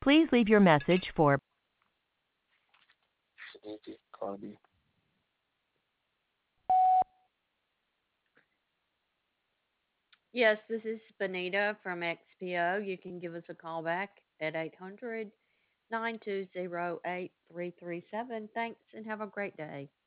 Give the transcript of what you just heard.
Please leave your message for Angie, Carby. Yes, this is Benita from XPO. You can give us a call back at 800 920 8337. Thanks and have a great day.